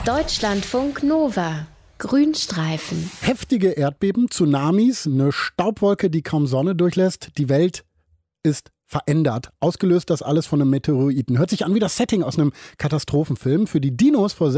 Deutschlandfunk Nova. Grünstreifen. Heftige Erdbeben, Tsunamis, eine Staubwolke, die kaum Sonne durchlässt. Die Welt ist verändert. Ausgelöst das alles von einem Meteoriten. Hört sich an wie das Setting aus einem Katastrophenfilm. Für die Dinos vor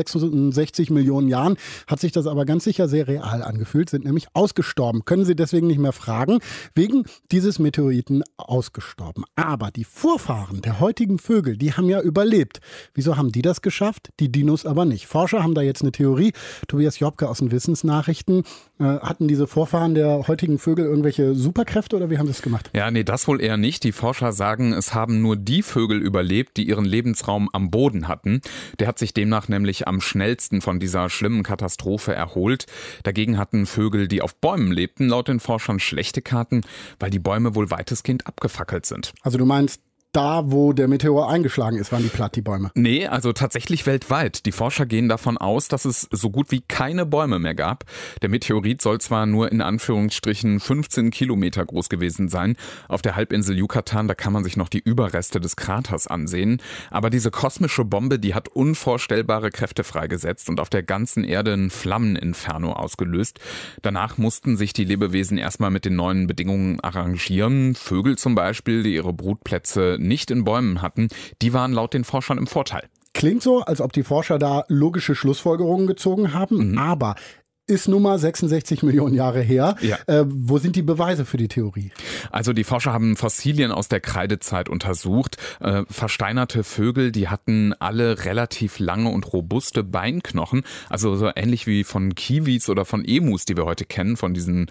66 Millionen Jahren hat sich das aber ganz sicher sehr real angefühlt, sind nämlich ausgestorben. Können sie deswegen nicht mehr fragen, wegen dieses Meteoriten ausgestorben. Aber die Vorfahren der heutigen Vögel, die haben ja überlebt. Wieso haben die das geschafft? Die Dinos aber nicht. Forscher haben da jetzt eine Theorie. Tobias Jobke aus den Wissensnachrichten. Hatten diese Vorfahren der heutigen Vögel irgendwelche Superkräfte oder wie haben sie es gemacht? Ja, nee, das wohl eher nicht. Die Forscher sagen, es haben nur die Vögel überlebt, die ihren Lebensraum am Boden hatten. Der hat sich demnach nämlich am schnellsten von dieser schlimmen Katastrophe erholt. Dagegen hatten Vögel, die auf Bäumen lebten, laut den Forschern schlechte Karten, weil die Bäume wohl weitestgehend abgefackelt sind. Also du meinst, da, wo der Meteor eingeschlagen ist, waren die platt, die Bäume? Nee, also tatsächlich weltweit. Die Forscher gehen davon aus, dass es so gut wie keine Bäume mehr gab. Der Meteorit soll zwar nur in Anführungsstrichen 15 Kilometer groß gewesen sein. Auf der Halbinsel Yucatan, da kann man sich noch die Überreste des Kraters ansehen. Aber diese kosmische Bombe, die hat unvorstellbare Kräfte freigesetzt und auf der ganzen Erde ein Flammeninferno ausgelöst. Danach mussten sich die Lebewesen erstmal mit den neuen Bedingungen arrangieren. Vögel zum Beispiel, die ihre Brutplätze nicht in Bäumen hatten, die waren laut den Forschern im Vorteil. Klingt so, als ob die Forscher da logische Schlussfolgerungen gezogen haben, aber ist nun mal 66 Millionen Jahre her. Ja. Wo sind die Beweise für die Theorie? Also die Forscher haben Fossilien aus der Kreidezeit untersucht. Versteinerte Vögel, die hatten alle relativ lange und robuste Beinknochen. Also so ähnlich wie von Kiwis oder von Emus, die wir heute kennen, von diesen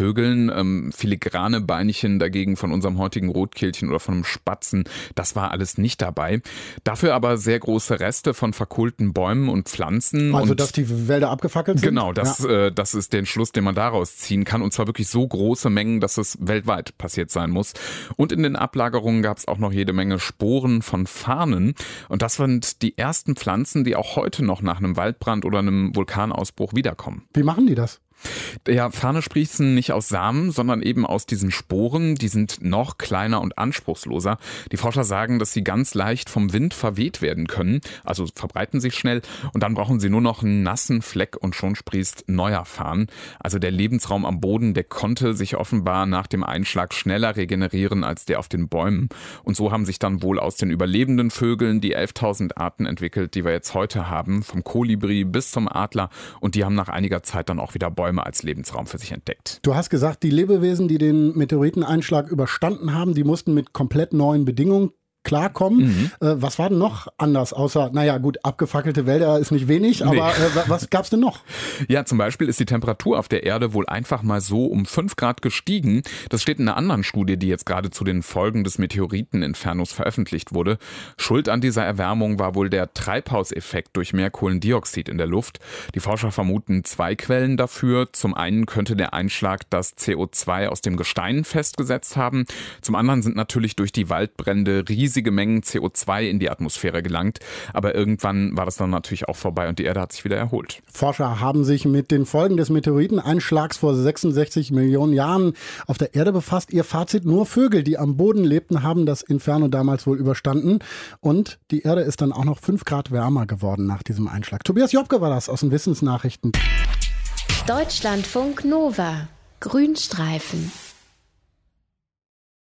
Vögeln. Filigrane Beinchen dagegen von unserem heutigen Rotkehlchen oder von einem Spatzen. Das war alles nicht dabei. Dafür aber sehr große Reste von verkohlten Bäumen und Pflanzen. Also und dass die Wälder abgefackelt sind? Genau, das ist der Schluss, den man daraus ziehen kann. Und zwar wirklich so große Mengen, dass es weltweit passiert sein muss. Und in den Ablagerungen gab es auch noch jede Menge Sporen von Farnen. Und das sind die ersten Pflanzen, die auch heute noch nach einem Waldbrand oder einem Vulkanausbruch wiederkommen. Wie machen die das? Ja, Farne sprießen nicht aus Samen, sondern eben aus diesen Sporen. Die sind noch kleiner und anspruchsloser. Die Forscher sagen, dass sie ganz leicht vom Wind verweht werden können, also verbreiten sich schnell. Und dann brauchen sie nur noch einen nassen Fleck und schon sprießt neuer Farn. Also der Lebensraum am Boden, der konnte sich offenbar nach dem Einschlag schneller regenerieren als der auf den Bäumen. Und so haben sich dann wohl aus den überlebenden Vögeln die 11.000 Arten entwickelt, die wir jetzt heute haben, vom Kolibri bis zum Adler. Und die haben nach einiger Zeit dann auch wieder Bäume als Lebensraum für sich entdeckt. Du hast gesagt, die Lebewesen, die den Meteoriteneinschlag überstanden haben, die mussten mit komplett neuen Bedingungen klarkommen. Was war denn noch anders, außer, naja gut, abgefackelte Wälder ist nicht wenig, aber was gab's denn noch? Ja, zum Beispiel ist die Temperatur auf der Erde wohl einfach mal so um 5 Grad gestiegen. Das steht in einer anderen Studie, die jetzt gerade zu den Folgen des Meteoriteninfernos veröffentlicht wurde. Schuld an dieser Erwärmung war wohl der Treibhauseffekt durch mehr Kohlendioxid in der Luft. Die Forscher vermuten 2 Quellen dafür. Zum einen könnte der Einschlag das CO2 aus dem Gestein festgesetzt haben. Zum anderen sind natürlich durch die Waldbrände riesige Mengen CO2 in die Atmosphäre gelangt. Aber irgendwann war das dann natürlich auch vorbei und die Erde hat sich wieder erholt. Forscher haben sich mit den Folgen des Meteoriteneinschlags vor 66 Millionen Jahren auf der Erde befasst. Ihr Fazit: nur Vögel, die am Boden lebten, haben das Inferno damals wohl überstanden. Und die Erde ist dann auch noch 5 Grad wärmer geworden nach diesem Einschlag. Tobias Jobke war das aus den Wissensnachrichten. Deutschlandfunk Nova. Grünstreifen.